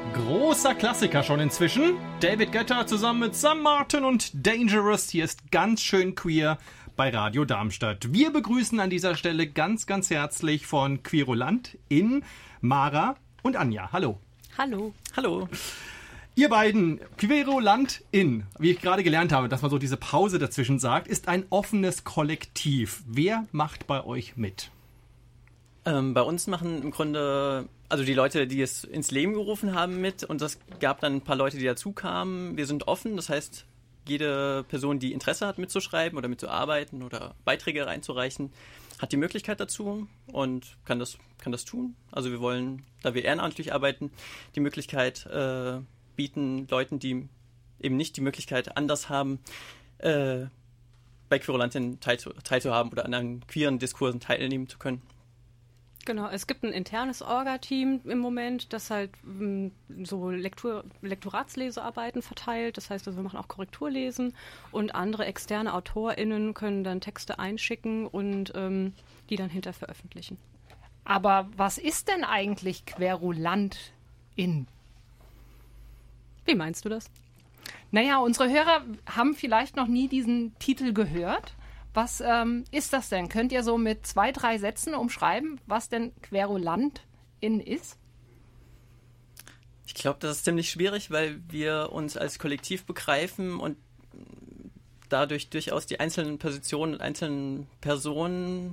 Großer Klassiker schon inzwischen. David Guetta zusammen mit Sam Martin und Dangerous. Hier ist ganz schön queer bei Radio Darmstadt. Wir begrüßen an dieser Stelle ganz, ganz herzlich von Querulant in Mara und Anja. Hallo. Hallo. Hallo. Ihr beiden, Querulant in, wie ich gerade gelernt habe, dass man so diese Pause dazwischen sagt, ist ein offenes Kollektiv. Wer macht bei euch mit? Bei uns machen im Grunde, also die Leute, die es ins Leben gerufen haben, mit, und es gab dann ein paar Leute, die dazu kamen. Wir sind offen, das heißt, jede Person, die Interesse hat mitzuschreiben oder mitzuarbeiten oder Beiträge reinzureichen, hat die Möglichkeit dazu und kann das tun. Also wir wollen, da wir ehrenamtlich arbeiten, die Möglichkeit bieten, Leuten, die eben nicht die Möglichkeit anders haben, bei Querulantin teilzuhaben oder an einem queeren Diskursen teilnehmen zu können. Genau, es gibt ein internes Orga-Team im Moment, das halt so Lektoratslesearbeiten verteilt. Das heißt, also wir machen auch Korrekturlesen und andere externe AutorInnen können dann Texte einschicken und die dann hinterher veröffentlichen. Aber was ist denn eigentlich Querulantin? Wie meinst du das? Naja, unsere Hörer haben vielleicht noch nie diesen Titel gehört. Was ist das denn? Könnt ihr so mit 2, 3 Sätzen umschreiben, was denn Querulantin ist? Ich glaube, das ist ziemlich schwierig, weil wir uns als Kollektiv begreifen und dadurch durchaus die einzelnen Positionen und einzelnen Personen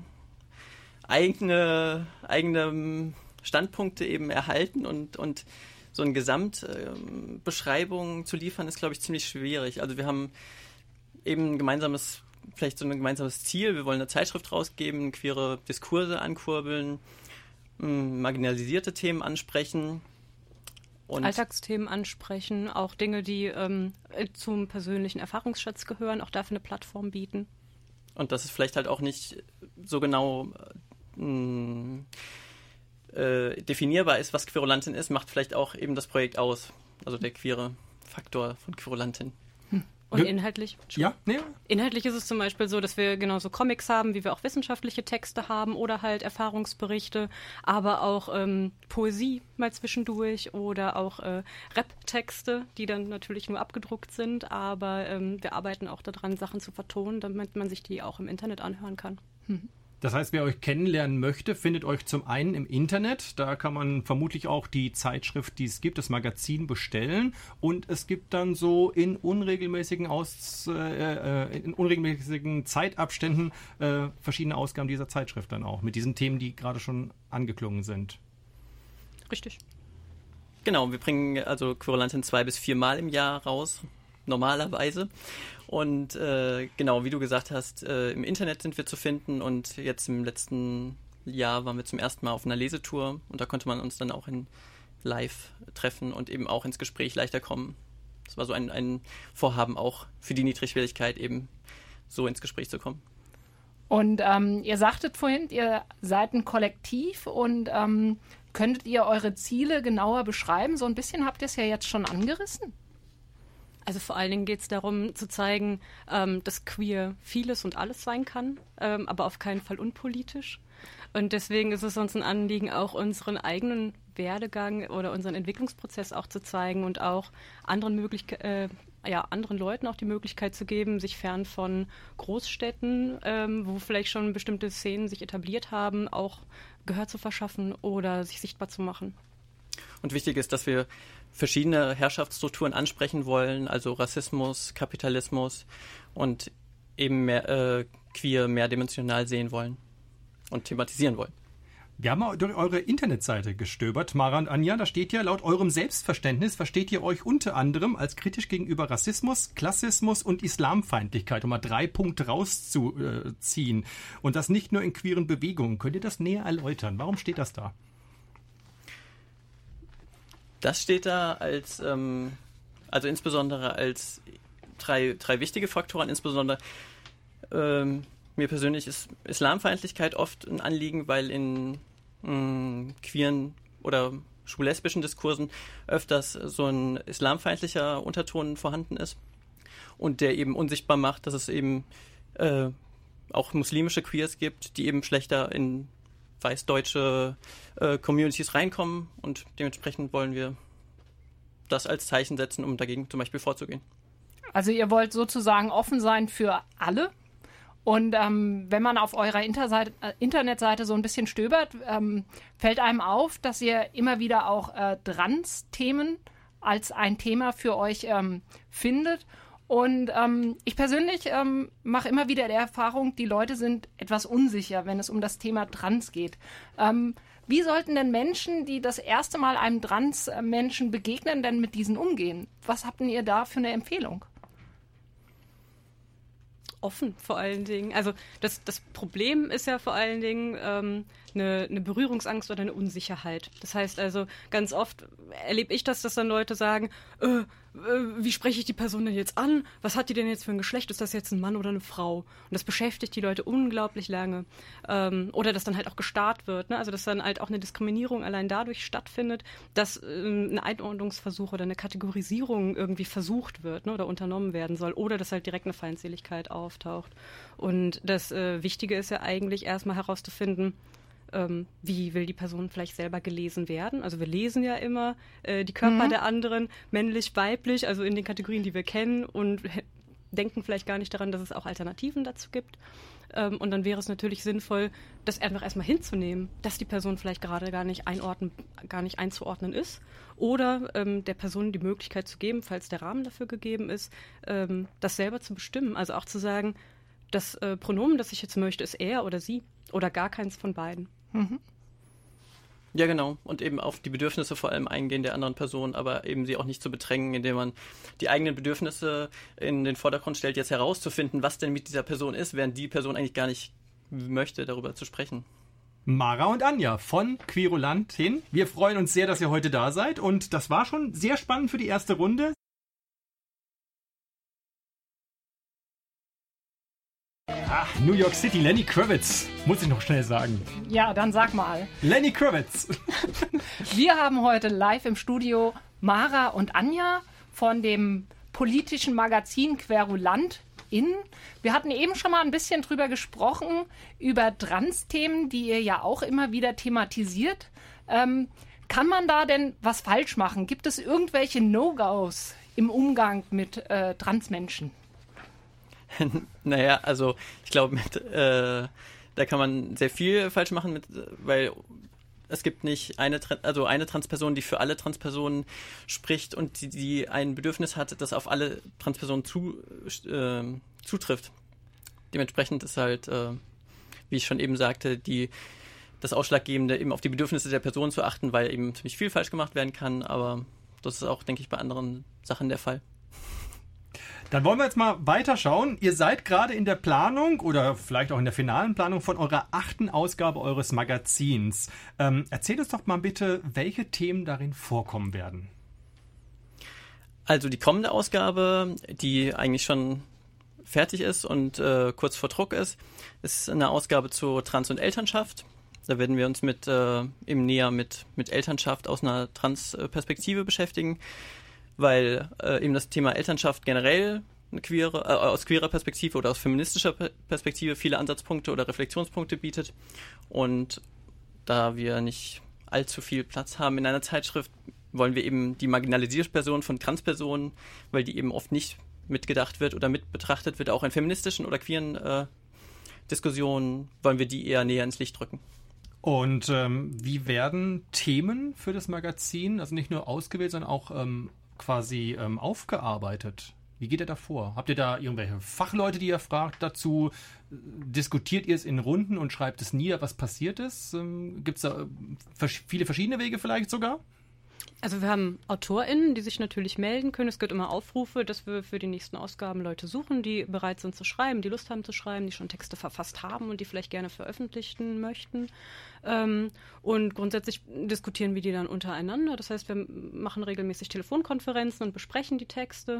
eigene Standpunkte eben erhalten und so eine Gesamtbeschreibung zu liefern, ist, glaube ich, ziemlich schwierig. Also wir haben eben ein gemeinsames Ziel. Wir wollen eine Zeitschrift rausgeben, queere Diskurse ankurbeln, marginalisierte Themen ansprechen. Und Alltagsthemen ansprechen, auch Dinge, die zum persönlichen Erfahrungsschatz gehören, auch dafür eine Plattform bieten. Und dass es vielleicht halt auch nicht so genau definierbar ist, was Querulantin ist, macht vielleicht auch eben das Projekt aus. Also der queere Faktor von Querulantin. Und inhaltlich? Ja, nee. Inhaltlich ist es zum Beispiel so, dass wir genauso Comics haben, wie wir auch wissenschaftliche Texte haben oder halt Erfahrungsberichte, aber auch Poesie mal zwischendurch oder auch Rap-Texte, die dann natürlich nur abgedruckt sind, aber wir arbeiten auch daran, Sachen zu vertonen, damit man sich die auch im Internet anhören kann. Das heißt, wer euch kennenlernen möchte, findet euch zum einen im Internet. Da kann man vermutlich auch die Zeitschrift, die es gibt, das Magazin bestellen. Und es gibt dann so in unregelmäßigen Zeitabständen verschiedene Ausgaben dieser Zeitschrift dann auch. Mit diesen Themen, die gerade schon angeklungen sind. Richtig. Genau, wir bringen also Querulantin 2 bis 4 Mal im Jahr raus, normalerweise. Und genau, wie du gesagt hast, im Internet sind wir zu finden und jetzt im letzten Jahr waren wir zum ersten Mal auf einer Lesetour und da konnte man uns dann auch in live treffen und eben auch ins Gespräch leichter kommen. Das war so ein Vorhaben auch für die Niedrigschwelligkeit eben so ins Gespräch zu kommen. Und ihr sagtet vorhin, ihr seid ein Kollektiv und könntet ihr eure Ziele genauer beschreiben? So ein bisschen habt ihr es ja jetzt schon angerissen. Also vor allen Dingen geht es darum zu zeigen, dass queer vieles und alles sein kann, aber auf keinen Fall unpolitisch. Und deswegen ist es uns ein Anliegen, auch unseren eigenen Werdegang oder unseren Entwicklungsprozess auch zu zeigen und auch anderen Leuten auch die Möglichkeit zu geben, sich fern von Großstädten, wo vielleicht schon bestimmte Szenen sich etabliert haben, auch Gehör zu verschaffen oder sich sichtbar zu machen. Und wichtig ist, dass wir verschiedene Herrschaftsstrukturen ansprechen wollen, also Rassismus, Kapitalismus und eben queer mehrdimensional sehen wollen und thematisieren wollen. Wir haben mal durch eure Internetseite gestöbert, Mara und Anja. Da steht ja, laut eurem Selbstverständnis versteht ihr euch unter anderem als kritisch gegenüber Rassismus, Klassismus und Islamfeindlichkeit, um mal 3 Punkte rauszuziehen. Und das nicht nur in queeren Bewegungen. Könnt ihr das näher erläutern? Warum steht das da? Das steht da als, also insbesondere als drei wichtige Faktoren, insbesondere mir persönlich ist Islamfeindlichkeit oft ein Anliegen, weil in queeren oder schwul-lesbischen Diskursen öfters so ein islamfeindlicher Unterton vorhanden ist und der eben unsichtbar macht, dass es eben auch muslimische Queers gibt, die eben schlechter in weißdeutsche Communities reinkommen und dementsprechend wollen wir das als Zeichen setzen, um dagegen zum Beispiel vorzugehen. Also ihr wollt sozusagen offen sein für alle. Und wenn man auf eurer Internetseite so ein bisschen stöbert, fällt einem auf, dass ihr immer wieder auch Trans-Themen als ein Thema für euch findet. Und ich persönlich mache immer wieder die Erfahrung, die Leute sind etwas unsicher, wenn es um das Thema Trans geht. Wie sollten denn Menschen, die das erste Mal einem Trans-Menschen begegnen, denn mit diesen umgehen? Was habt ihr da für eine Empfehlung? Offen vor allen Dingen. Also das Problem ist ja vor allen Dingen eine Berührungsangst oder eine Unsicherheit. Das heißt also, ganz oft erlebe ich das, dass dann Leute sagen, wie spreche ich die Person denn jetzt an? Was hat die denn jetzt für ein Geschlecht? Ist das jetzt ein Mann oder eine Frau? Und das beschäftigt die Leute unglaublich lange. Oder dass dann halt auch gestarrt wird. Ne? Also dass dann halt auch eine Diskriminierung allein dadurch stattfindet, dass ein Einordnungsversuch oder eine Kategorisierung irgendwie versucht wird, ne? Oder unternommen werden soll. Oder dass halt direkt eine Feindseligkeit auftaucht. Und das Wichtige ist ja eigentlich erstmal herauszufinden, wie will die Person vielleicht selber gelesen werden. Also wir lesen ja immer die Körper der anderen, männlich, weiblich, also in den Kategorien, die wir kennen und denken vielleicht gar nicht daran, dass es auch Alternativen dazu gibt. Und dann wäre es natürlich sinnvoll, das einfach erstmal hinzunehmen, dass die Person vielleicht gerade gar nicht einzuordnen ist oder der Person die Möglichkeit zu geben, falls der Rahmen dafür gegeben ist, das selber zu bestimmen. Also auch zu sagen, das Pronomen, das ich jetzt möchte, ist er oder sie oder gar keins von beiden. Mhm. Ja, genau. Und eben auf die Bedürfnisse vor allem eingehen der anderen Person, aber eben sie auch nicht zu bedrängen, indem man die eigenen Bedürfnisse in den Vordergrund stellt, jetzt herauszufinden, was denn mit dieser Person ist, während die Person eigentlich gar nicht möchte, darüber zu sprechen. Mara und Anja von Querulantin. Wir freuen uns sehr, dass ihr heute da seid und das war schon sehr spannend für die erste Runde. Ach, New York City, Lenny Kravitz, muss ich noch schnell sagen. Ja, dann sag mal. Lenny Kravitz. Wir haben heute live im Studio Mara und Anja von dem politischen Magazin Querulantin. Wir hatten eben schon mal ein bisschen drüber gesprochen, über Trans-Themen, die ihr ja auch immer wieder thematisiert. Kann man da denn was falsch machen? Gibt es irgendwelche No-Gos im Umgang mit Transmenschen? Naja, also ich glaube, da kann man sehr viel falsch machen, weil es gibt nicht eine Transperson, die für alle Transpersonen spricht und die ein Bedürfnis hat, das auf alle Transpersonen zutrifft. Dementsprechend ist halt, wie ich schon eben sagte, das Ausschlaggebende, eben auf die Bedürfnisse der Person zu achten, weil eben ziemlich viel falsch gemacht werden kann, aber das ist auch, denke ich, bei anderen Sachen der Fall. Dann wollen wir jetzt mal weiterschauen. Ihr seid gerade in der Planung oder vielleicht auch in der finalen Planung von eurer 8. Ausgabe eures Magazins. Erzählt uns doch mal bitte, welche Themen darin vorkommen werden. Also die kommende Ausgabe, die eigentlich schon fertig ist und kurz vor Druck ist eine Ausgabe zu Trans- und Elternschaft. Da werden wir uns eben näher mit Elternschaft aus einer Trans-Perspektive beschäftigen, weil eben das Thema Elternschaft generell aus queerer Perspektive oder aus feministischer Perspektive viele Ansatzpunkte oder Reflexionspunkte bietet. Und da wir nicht allzu viel Platz haben in einer Zeitschrift, wollen wir eben die marginalisierte Person von Transpersonen, weil die eben oft nicht mitgedacht wird oder mit betrachtet wird, auch in feministischen oder queeren Diskussionen, wollen wir die eher näher ins Licht rücken. Und wie werden Themen für das Magazin, also nicht nur ausgewählt, sondern auch quasi aufgearbeitet? Wie geht ihr da vor? Habt ihr da irgendwelche Fachleute, die ihr fragt dazu? Diskutiert ihr es in Runden und schreibt es nieder, was passiert ist? Gibt es da viele verschiedene Wege vielleicht sogar? Also wir haben AutorInnen, die sich natürlich melden können. Es gibt immer Aufrufe, dass wir für die nächsten Ausgaben Leute suchen, die bereit sind zu schreiben, die Lust haben zu schreiben, die schon Texte verfasst haben und die vielleicht gerne veröffentlichen möchten. Und grundsätzlich diskutieren wir die dann untereinander. Das heißt, wir machen regelmäßig Telefonkonferenzen und besprechen die Texte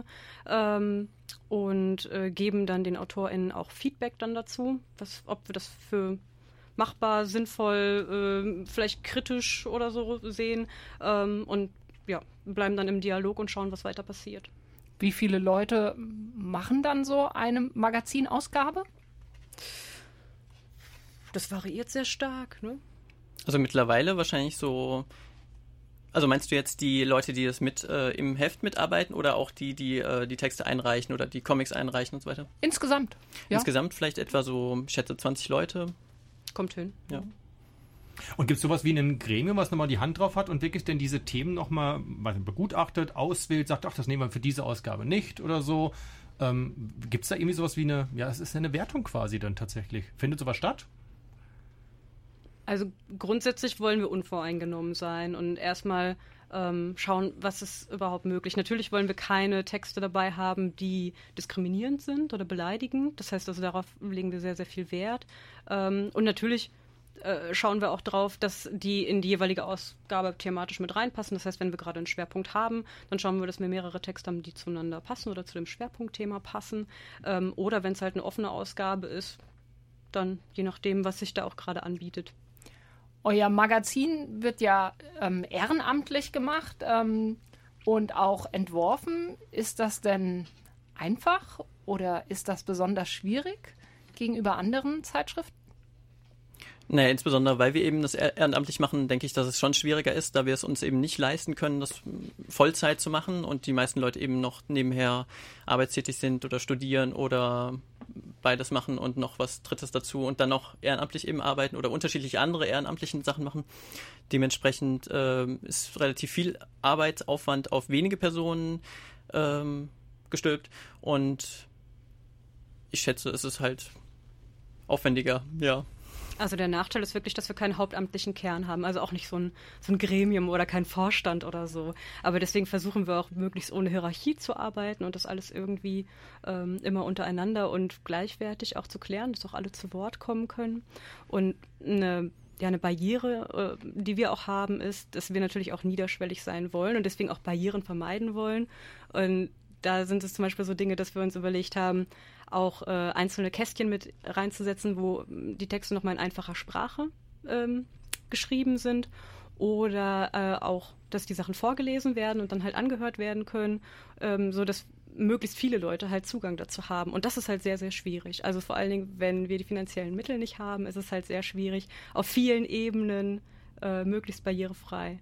und geben dann den AutorInnen auch Feedback dann dazu, ob wir das für machbar, sinnvoll, vielleicht kritisch oder so sehen und ja, bleiben dann im Dialog und schauen, was weiter passiert. Wie viele Leute machen dann so eine Magazinausgabe? Das variiert sehr stark, ne? Also mittlerweile wahrscheinlich so, Also meinst du jetzt die Leute, die das mit im Heft mitarbeiten oder auch die Texte einreichen oder die Comics einreichen und so weiter? Insgesamt. Ja. Insgesamt vielleicht etwa so, ich schätze, 20 Leute. Kommt hin. Ja. Und gibt es sowas wie ein Gremium, was nochmal die Hand drauf hat und wirklich denn diese Themen nochmal begutachtet, auswählt, sagt, ach, das nehmen wir für diese Ausgabe nicht oder so? Gibt es da irgendwie sowas wie es ist eine Wertung quasi dann tatsächlich. Findet sowas statt? Also grundsätzlich wollen wir unvoreingenommen sein und erstmal schauen, was ist überhaupt möglich. Natürlich wollen wir keine Texte dabei haben, die diskriminierend sind oder beleidigend. Das heißt also, darauf legen wir sehr, sehr viel Wert. Und natürlich schauen wir auch drauf, dass die in die jeweilige Ausgabe thematisch mit reinpassen. Das heißt, wenn wir gerade einen Schwerpunkt haben, dann schauen wir, dass wir mehrere Texte haben, die zueinander passen oder zu dem Schwerpunktthema passen. Oder wenn es halt eine offene Ausgabe ist, dann je nachdem, was sich da auch gerade anbietet. Euer Magazin wird ja ehrenamtlich gemacht und auch entworfen. Ist das denn einfach oder ist das besonders schwierig gegenüber anderen Zeitschriften? Naja, insbesondere, weil wir eben das ehrenamtlich machen, denke ich, dass es schon schwieriger ist, da wir es uns eben nicht leisten können, das Vollzeit zu machen und die meisten Leute eben noch nebenher arbeitstätig sind oder studieren oder beides machen und noch was Drittes dazu und dann noch ehrenamtlich eben arbeiten oder unterschiedliche andere ehrenamtliche Sachen machen. Dementsprechend ist relativ viel Arbeitsaufwand auf wenige Personen gestülpt und ich schätze, es ist halt aufwendiger, ja. Also der Nachteil ist wirklich, dass wir keinen hauptamtlichen Kern haben, also auch nicht so ein Gremium oder kein Vorstand oder so. Aber deswegen versuchen wir auch möglichst ohne Hierarchie zu arbeiten und das alles irgendwie immer untereinander und gleichwertig auch zu klären, dass auch alle zu Wort kommen können. Und eine Barriere, die wir auch haben, ist, dass wir natürlich auch niederschwellig sein wollen und deswegen auch Barrieren vermeiden wollen. Und da sind es zum Beispiel so Dinge, dass wir uns überlegt haben, auch einzelne Kästchen mit reinzusetzen, wo die Texte nochmal in einfacher Sprache geschrieben sind oder auch, dass die Sachen vorgelesen werden und dann halt angehört werden können, so dass möglichst viele Leute halt Zugang dazu haben. Und das ist halt sehr, sehr schwierig. Also vor allen Dingen, wenn wir die finanziellen Mittel nicht haben, ist es halt sehr schwierig, auf vielen Ebenen möglichst barrierefrei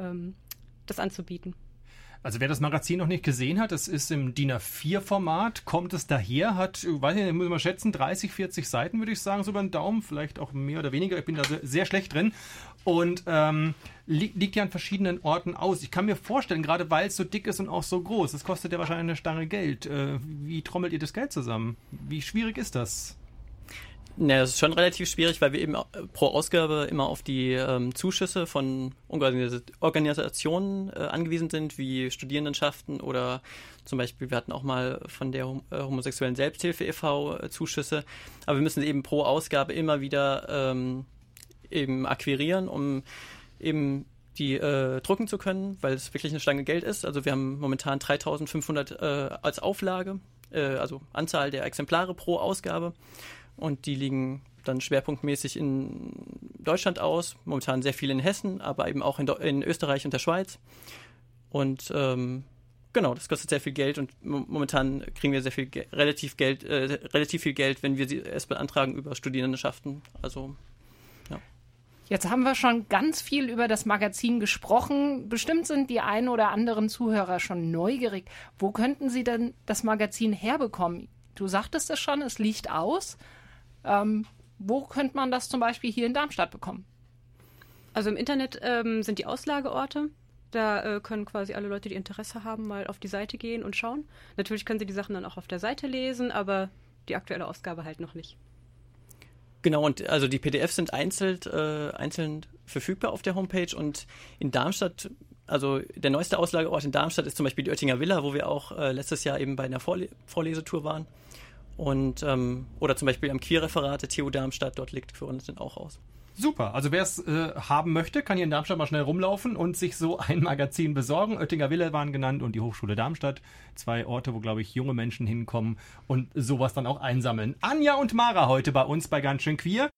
das anzubieten. Also wer das Magazin noch nicht gesehen hat, es ist im DIN A4-Format, kommt es daher, hat, weiß nicht, muss man schätzen, 30, 40 Seiten, würde ich sagen, so über den Daumen, vielleicht auch mehr oder weniger, ich bin da sehr schlecht drin und liegt ja an verschiedenen Orten aus. Ich kann mir vorstellen, gerade weil es so dick ist und auch so groß, das kostet ja wahrscheinlich eine Stange Geld. Wie trommelt ihr das Geld zusammen? Wie schwierig ist das? Ja, das ist schon relativ schwierig, weil wir eben pro Ausgabe immer auf die Zuschüsse von Organisationen angewiesen sind, wie Studierendenschaften oder zum Beispiel, wir hatten auch mal von der homosexuellen Selbsthilfe e.V. Zuschüsse, aber wir müssen eben pro Ausgabe immer wieder eben akquirieren, um eben die drucken zu können, weil es wirklich eine Stange Geld ist. Also wir haben momentan 3.500 als Auflage, also Anzahl der Exemplare pro Ausgabe. Und die liegen dann schwerpunktmäßig in Deutschland aus, momentan sehr viel in Hessen, aber eben auch in Österreich und der Schweiz. Und genau, das kostet sehr viel Geld und momentan kriegen wir relativ viel Geld, wenn wir sie erst beantragen über Studierendenschaften. Also, ja. Jetzt haben wir schon ganz viel über das Magazin gesprochen. Bestimmt sind die einen oder anderen Zuhörer schon neugierig. Wo könnten sie denn das Magazin herbekommen? Du sagtest es schon, es liegt aus. Wo könnte man das zum Beispiel hier in Darmstadt bekommen? Also im Internet sind die Auslageorte. Da können quasi alle Leute, die Interesse haben, mal auf die Seite gehen und schauen. Natürlich können sie die Sachen dann auch auf der Seite lesen, aber die aktuelle Ausgabe halt noch nicht. Genau, und also die PDFs sind einzeln verfügbar auf der Homepage und in Darmstadt, also der neueste Auslageort in Darmstadt ist zum Beispiel die Oettinger Villa, wo wir auch letztes Jahr eben bei einer Vorlesetour waren. Und oder zum Beispiel am Queerreferat der TU Darmstadt, dort liegt für uns dann auch aus. Super, also wer es haben möchte, kann hier in Darmstadt mal schnell rumlaufen und sich so ein Magazin besorgen. Oettinger Villa waren genannt und die Hochschule Darmstadt. 2 Orte, wo, glaube ich, junge Menschen hinkommen und sowas dann auch einsammeln. Anja und Mara heute bei uns bei Ganz schön Queer.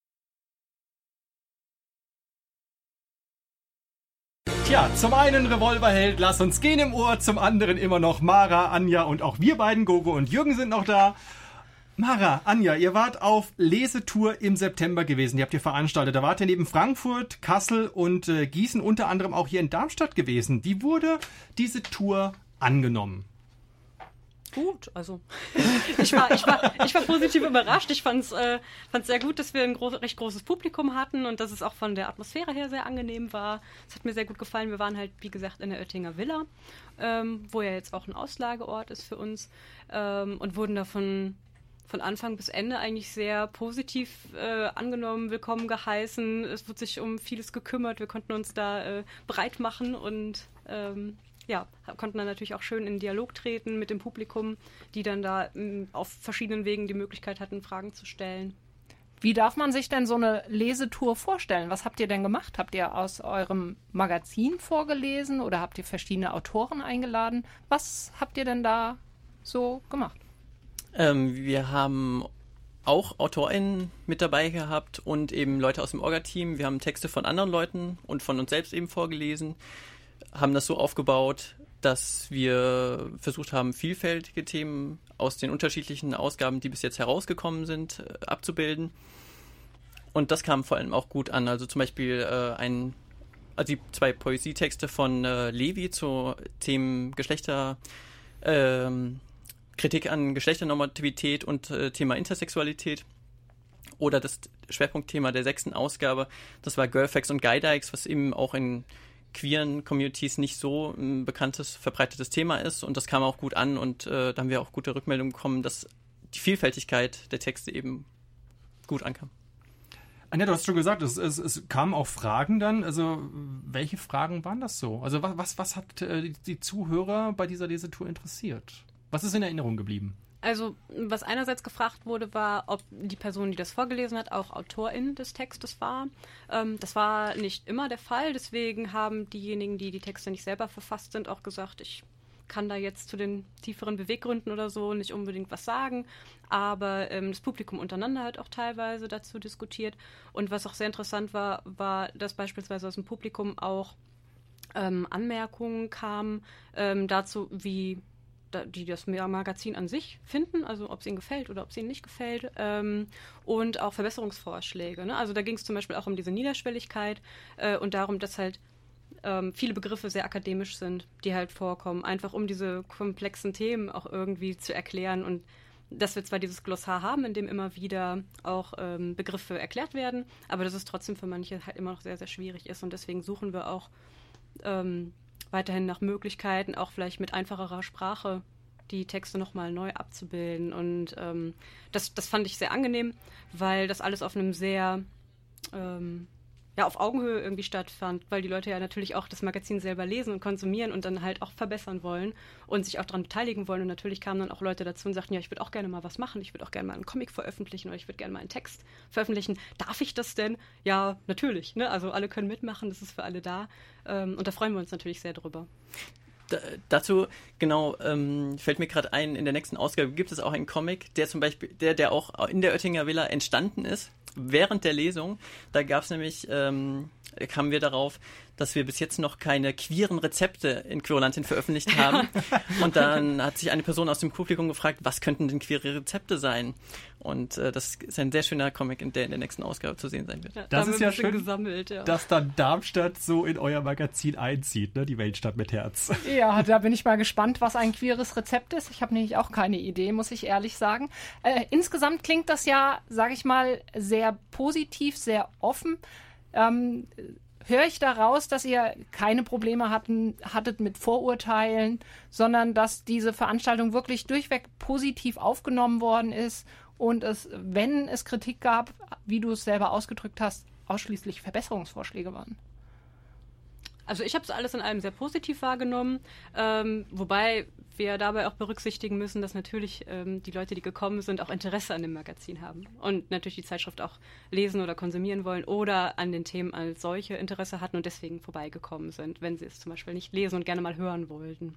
Tja, zum einen Revolverheld, lass uns gehen im Ohr, zum anderen immer noch Mara, Anja und auch wir beiden, Gogo und Jürgen sind noch da. Mara, Anja, ihr wart auf Lesetour im September gewesen. Die habt ihr veranstaltet. Da wart ihr neben Frankfurt, Kassel und Gießen unter anderem auch hier in Darmstadt gewesen. Wie wurde diese Tour angenommen? Gut, also ich war positiv überrascht. Ich fand's sehr gut, dass wir ein recht großes Publikum hatten und dass es auch von der Atmosphäre her sehr angenehm war. Es hat mir sehr gut gefallen. Wir waren halt, wie gesagt, in der Oettinger Villa, wo ja jetzt auch ein Auslageort ist für uns, und wurden da von Anfang bis Ende eigentlich sehr positiv angenommen, willkommen geheißen. Es wurde sich um vieles gekümmert. Wir konnten uns da breit machen und konnten dann natürlich auch schön in Dialog treten mit dem Publikum, die dann da auf verschiedenen Wegen die Möglichkeit hatten, Fragen zu stellen. Wie darf man sich denn so eine Lesetour vorstellen? Was habt ihr denn gemacht? Habt ihr aus eurem Magazin vorgelesen oder habt ihr verschiedene Autoren eingeladen? Was habt ihr denn da so gemacht? Wir haben auch AutorInnen mit dabei gehabt und eben Leute aus dem Orga-Team. Wir haben Texte von anderen Leuten und von uns selbst eben vorgelesen. Haben das so aufgebaut, dass wir versucht haben, vielfältige Themen aus den unterschiedlichen Ausgaben, die bis jetzt herausgekommen sind, abzubilden. Und das kam vor allem auch gut an. Also zum Beispiel die 2 Poesietexte von Levi zu Themen Kritik an Geschlechternormativität und Thema Intersexualität. Oder das Schwerpunktthema der 6. Ausgabe, das war Girlfacts und Guydikes, was eben auch in queeren Communities nicht so ein bekanntes, verbreitetes Thema ist. Und das kam auch gut an und da haben wir auch gute Rückmeldungen bekommen, dass die Vielfältigkeit der Texte eben gut ankam. Anja, du hast schon gesagt, es kamen auch Fragen dann. Also welche Fragen waren das so? Also was hat die Zuhörer bei dieser Lesetour interessiert? Was ist in Erinnerung geblieben? Also, was einerseits gefragt wurde, war, ob die Person, die das vorgelesen hat, auch Autorin des Textes war. Das war nicht immer der Fall, deswegen haben diejenigen, die die Texte nicht selber verfasst sind, auch gesagt, ich kann da jetzt zu den tieferen Beweggründen oder so nicht unbedingt was sagen, aber das Publikum untereinander hat auch teilweise dazu diskutiert. Und was auch sehr interessant war, dass beispielsweise aus dem Publikum auch Anmerkungen kamen dazu, wie die das Magazin an sich finden, also ob es ihnen gefällt oder ob es ihnen nicht gefällt, und auch Verbesserungsvorschläge. Ne? Also da ging es zum Beispiel auch um diese Niederschwelligkeit und darum, dass halt viele Begriffe sehr akademisch sind, die halt vorkommen, einfach um diese komplexen Themen auch irgendwie zu erklären und dass wir zwar dieses Glossar haben, in dem immer wieder auch Begriffe erklärt werden, aber dass es trotzdem für manche halt immer noch sehr, sehr schwierig ist und deswegen suchen wir auch weiterhin nach Möglichkeiten, auch vielleicht mit einfacherer Sprache die Texte nochmal neu abzubilden. Und das fand ich sehr angenehm, weil das alles auf einem sehr, auf Augenhöhe irgendwie stattfand, weil die Leute ja natürlich auch das Magazin selber lesen und konsumieren und dann halt auch verbessern wollen und sich auch daran beteiligen wollen. Und natürlich kamen dann auch Leute dazu und sagten, ja, ich würde auch gerne mal was machen, ich würde auch gerne mal einen Comic veröffentlichen oder ich würde gerne mal einen Text veröffentlichen. Darf ich das denn? Ja, natürlich. Ne? Also alle können mitmachen, das ist für alle da. Und da freuen wir uns natürlich sehr drüber. Dazu, genau, fällt mir gerade ein, in der nächsten Ausgabe gibt es auch einen Comic, der zum Beispiel, der auch in der Oettinger Villa entstanden ist, während der Lesung. Da gab es nämlich, kamen wir darauf, dass wir bis jetzt noch keine queeren Rezepte in Querulantin veröffentlicht haben. Und dann hat sich eine Person aus dem Publikum gefragt, was könnten denn queere Rezepte sein? Und das ist ein sehr schöner Comic, der in der nächsten Ausgabe zu sehen sein wird. Ja, das ist ja schön, gesammelt, ja. Dass dann Darmstadt so in euer Magazin einzieht, ne? Die Weltstadt mit Herz. Ja, da bin ich mal gespannt, was ein queeres Rezept ist. Ich habe nämlich auch keine Idee, muss ich ehrlich sagen. Insgesamt klingt das ja, sage ich mal, sehr positiv, sehr offen. Höre ich daraus, dass ihr keine Probleme hattet mit Vorurteilen, sondern dass diese Veranstaltung wirklich durchweg positiv aufgenommen worden ist und es, wenn es Kritik gab, wie du es selber ausgedrückt hast, ausschließlich Verbesserungsvorschläge waren? Also ich habe es alles in allem sehr positiv wahrgenommen, wobei wir dabei auch berücksichtigen müssen, dass natürlich die Leute, die gekommen sind, auch Interesse an dem Magazin haben und natürlich die Zeitschrift auch lesen oder konsumieren wollen oder an den Themen als solche Interesse hatten und deswegen vorbeigekommen sind, wenn sie es zum Beispiel nicht lesen und gerne mal hören wollten.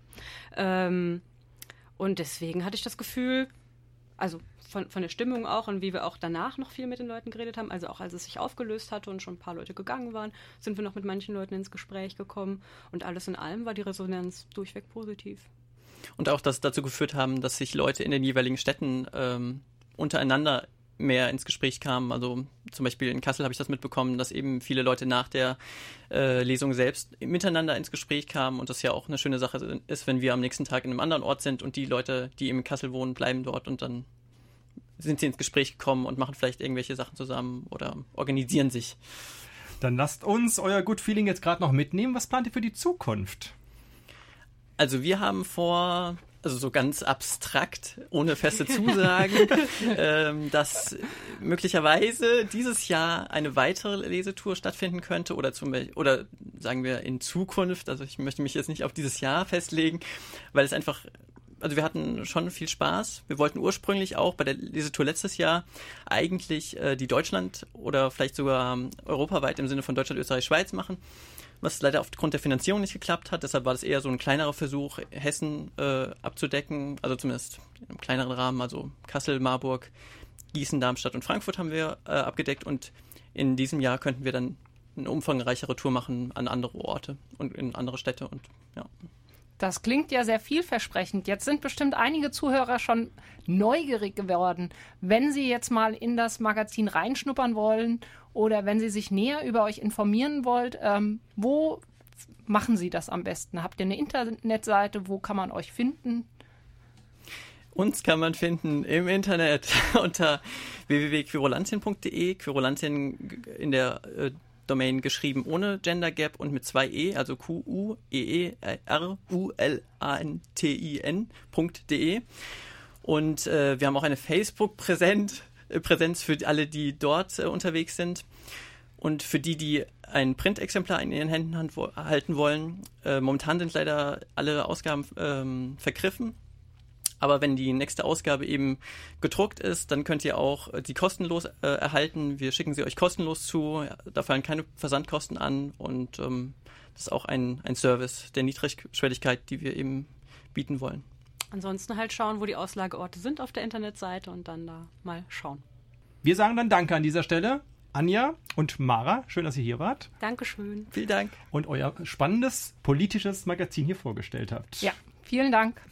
Und deswegen hatte ich das Gefühl, also von der Stimmung auch und wie wir auch danach noch viel mit den Leuten geredet haben, also auch als es sich aufgelöst hatte und schon ein paar Leute gegangen waren, sind wir noch mit manchen Leuten ins Gespräch gekommen und alles in allem war die Resonanz durchweg positiv. Und auch das dazu geführt haben, dass sich Leute in den jeweiligen Städten untereinander mehr ins Gespräch kamen. Also zum Beispiel in Kassel habe ich das mitbekommen, dass eben viele Leute nach der Lesung selbst miteinander ins Gespräch kamen und das ja auch eine schöne Sache ist, wenn wir am nächsten Tag in einem anderen Ort sind und die Leute, die eben in Kassel wohnen, bleiben dort und dann sind sie ins Gespräch gekommen und machen vielleicht irgendwelche Sachen zusammen oder organisieren sich. Dann lasst uns euer Good Feeling jetzt gerade noch mitnehmen. Was plant ihr für die Zukunft? Also wir haben vor, also so ganz abstrakt, ohne feste Zusagen, dass möglicherweise dieses Jahr eine weitere Lesetour stattfinden könnte oder sagen wir in Zukunft. Also ich möchte mich jetzt nicht auf dieses Jahr festlegen, weil es einfach, also wir hatten schon viel Spaß. Wir wollten ursprünglich auch bei der Lesetour letztes Jahr eigentlich die Deutschland oder vielleicht sogar europaweit im Sinne von Deutschland, Österreich, Schweiz machen, was leider aufgrund der Finanzierung nicht geklappt hat. Deshalb war das eher so ein kleinerer Versuch, Hessen abzudecken, also zumindest im kleineren Rahmen, also Kassel, Marburg, Gießen, Darmstadt und Frankfurt haben wir abgedeckt und in diesem Jahr könnten wir dann eine umfangreichere Tour machen an andere Orte und in andere Städte und ja. Das klingt ja sehr vielversprechend. Jetzt sind bestimmt einige Zuhörer schon neugierig geworden. Wenn Sie jetzt mal in das Magazin reinschnuppern wollen oder wenn Sie sich näher über euch informieren wollen, wo machen Sie das am besten? Habt ihr eine Internetseite? Wo kann man euch finden? Uns kann man finden im Internet unter www.querulantien.de. Querulantien in der Domain geschrieben ohne Gender Gap und mit 2 E, also queerulantin.de. Und wir haben auch eine Facebook-Präsenz für alle, die dort unterwegs sind. Und für die ein Printexemplar in ihren Händen halten wollen, momentan sind leider alle Ausgaben vergriffen. Aber wenn die nächste Ausgabe eben gedruckt ist, dann könnt ihr auch die kostenlos erhalten. Wir schicken sie euch kostenlos zu. Da fallen keine Versandkosten an. Und das ist auch ein Service der Niedrigschwelligkeit, die wir eben bieten wollen. Ansonsten halt schauen, wo die Auslageorte sind auf der Internetseite und dann da mal schauen. Wir sagen dann Danke an dieser Stelle. Anja und Mara, schön, dass ihr hier wart. Dankeschön. Vielen Dank. Und euer spannendes politisches Magazin hier vorgestellt habt. Ja, vielen Dank.